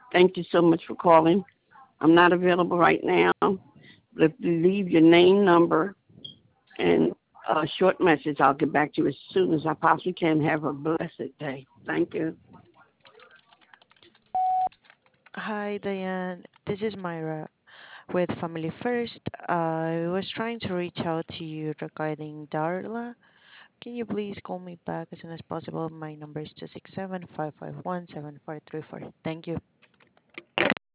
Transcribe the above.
Thank you so much for calling. I'm not available right now, but if you leave your name, number, and a short message, I'll get back to you as soon as I possibly can. Have a blessed day. Thank you. Hi, Diane. This is Myra with Family First. I was trying to reach out to you regarding Darla. Can you please call me back as soon as possible? My number is 267 551 7434. Thank you.